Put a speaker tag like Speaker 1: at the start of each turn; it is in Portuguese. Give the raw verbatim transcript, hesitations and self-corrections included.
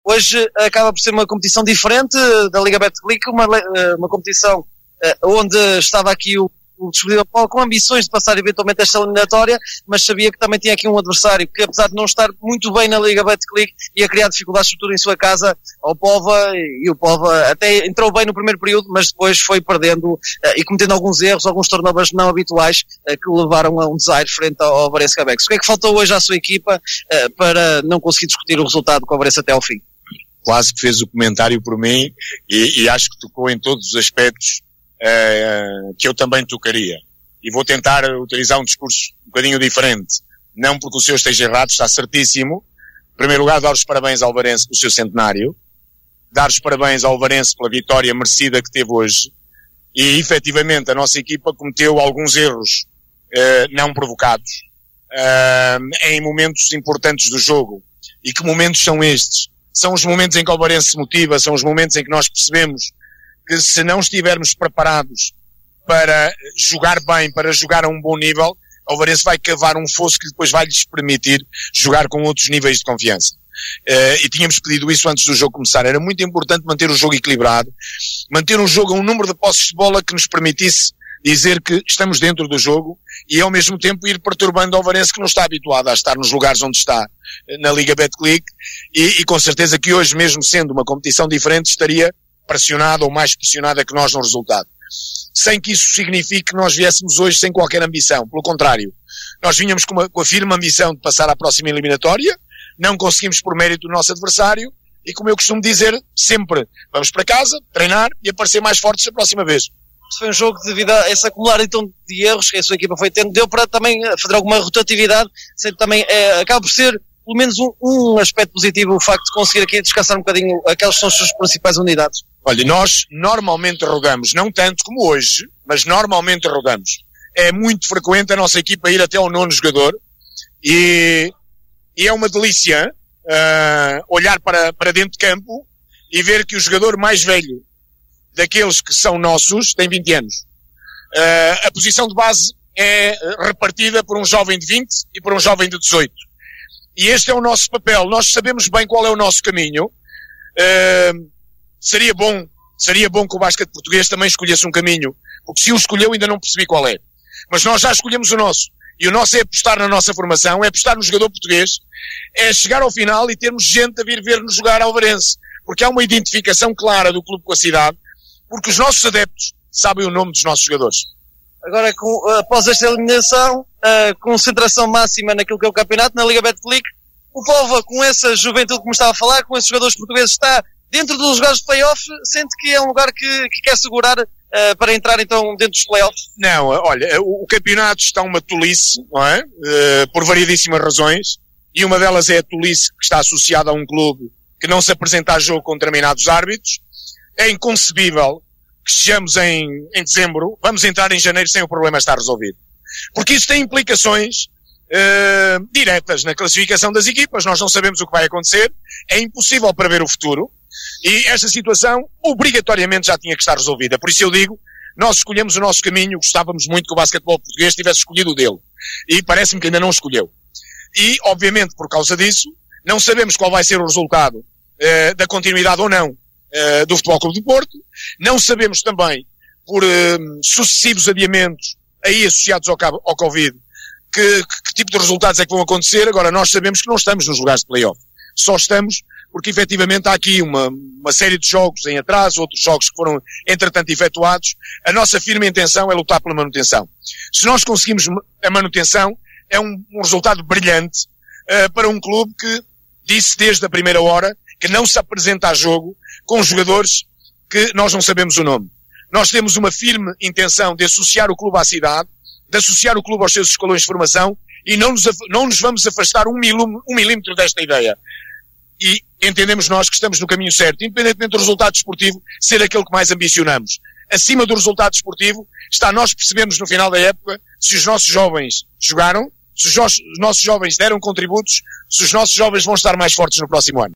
Speaker 1: Hoje acaba por ser uma competição diferente da Liga Betclic, uma, uma competição onde estava aqui o o Desportivo Paulo com ambições de passar eventualmente esta eliminatória, mas sabia que também tinha aqui um adversário que, apesar de não estar muito bem na Liga Betclic, ia criar dificuldades sobretudo em sua casa ao Póvoa, e o Póvoa até entrou bem no primeiro período, mas depois foi perdendo uh, e cometendo alguns erros, alguns turnovers não habituais uh, que o levaram a um desaire frente ao, ao Varense Cabex. O que é que faltou hoje à sua equipa uh, para não conseguir discutir o resultado com o Varense até ao fim?
Speaker 2: Quase que fez o comentário por mim e, e acho que tocou em todos os aspectos Uh, que eu também tocaria. E vou tentar utilizar um discurso um bocadinho diferente. Não porque o senhor esteja errado, está certíssimo. Em primeiro lugar, dar os parabéns ao Varense pelo seu centenário. Dar os parabéns ao Varense pela vitória merecida que teve hoje. E, efetivamente, a nossa equipa cometeu alguns erros uh, não provocados uh, em momentos importantes do jogo. E que momentos são estes? São os momentos em que o Varense se motiva, são os momentos em que nós percebemos que se não estivermos preparados para jogar bem, para jogar a um bom nível, o Varense vai cavar um fosso que depois vai lhes permitir jogar com outros níveis de confiança. Uh, e tínhamos pedido isso antes do jogo começar. Era muito importante manter o jogo equilibrado, manter um jogo a um número de posses de bola que nos permitisse dizer que estamos dentro do jogo e ao mesmo tempo ir perturbando o Varense que não está habituado a estar nos lugares onde está na Liga Betclic e, e com certeza que hoje, mesmo sendo uma competição diferente, estaria pressionada ou mais pressionada que nós no resultado. Sem que isso signifique que nós viéssemos hoje sem qualquer ambição. Pelo contrário, nós vinhamos com, uma, com a firme ambição de passar à próxima eliminatória, não conseguimos por mérito do nosso adversário e, como eu costumo dizer, sempre vamos para casa, treinar e aparecer mais fortes a próxima vez.
Speaker 1: Foi um jogo que, devido a esse acumular então de erros que a sua equipa foi tendo, deu para também fazer alguma rotatividade, sendo também é, acaba por ser pelo menos um, um aspecto positivo o facto de conseguir aqui descansar um bocadinho aquelas que são as suas principais unidades.
Speaker 2: Olha, nós normalmente rodamos, não tanto como hoje, mas normalmente rodamos. É muito frequente a nossa equipa ir até ao nono jogador e, e é uma delícia uh, olhar para, para dentro de campo e ver que o jogador mais velho daqueles que são nossos tem vinte anos. Uh, a posição de base é repartida por um jovem de vinte e por um jovem de dezoito. E este é o nosso papel. Nós sabemos bem qual é o nosso caminho. Uh, seria bom, seria bom que o basquete português também escolhesse um caminho, porque se o escolheu ainda não percebi qual é. Mas nós já escolhemos o nosso. E o nosso é apostar na nossa formação, é apostar no jogador português, é chegar ao final e termos gente a vir ver-nos jogar ao Varense. Porque há uma identificação clara do clube com a cidade, porque os nossos adeptos sabem o nome dos nossos jogadores.
Speaker 1: Agora, com, após esta eliminação, a concentração máxima naquilo que é o campeonato, na Liga Betclic, o Póvoa, com essa juventude que me estava a falar, com esses jogadores portugueses, está dentro dos lugares de play-off, sente que é um lugar que, que quer segurar uh, para entrar então dentro dos play-offs?
Speaker 2: Não, olha, o, o campeonato está uma tolice, não é? Uh, por variedíssimas razões, e uma delas é a tolice que está associada a um clube que não se apresenta a jogo com determinados árbitros. É inconcebível que estejamos em, em dezembro, vamos entrar em janeiro sem o problema estar resolvido. Porque isso tem implicações uh, diretas na classificação das equipas, nós não sabemos o que vai acontecer, é impossível prever o futuro, e esta situação obrigatoriamente já tinha que estar resolvida. Por isso eu digo, nós escolhemos o nosso caminho, gostávamos muito que o basquetebol português tivesse escolhido o dele, e parece-me que ainda não escolheu. E, obviamente, por causa disso, não sabemos qual vai ser o resultado uh, da continuidade ou não Uh, do Futebol Clube do Porto. Não sabemos também, por uh, sucessivos adiamentos aí associados ao, ao Covid, que, que, que tipo de resultados é que vão acontecer. Agora, nós sabemos que não estamos nos lugares de play-off. Só estamos porque, efetivamente, há aqui uma, uma série de jogos em atraso, outros jogos que foram, entretanto, efetuados. A nossa firme intenção é lutar pela manutenção. Se nós conseguimos a manutenção, é um, um resultado brilhante uh, para um clube que disse desde a primeira hora que não se apresenta a jogo com jogadores que nós não sabemos o nome. Nós temos uma firme intenção de associar o clube à cidade, de associar o clube aos seus escalões de formação e não nos, não nos vamos afastar um, milum, um milímetro desta ideia. E entendemos nós que estamos no caminho certo, independentemente do resultado desportivo ser aquele que mais ambicionamos. Acima do resultado desportivo está nós percebermos no final da época se os nossos jovens jogaram, se os nossos jovens deram contributos, se os nossos jovens vão estar mais fortes no próximo ano.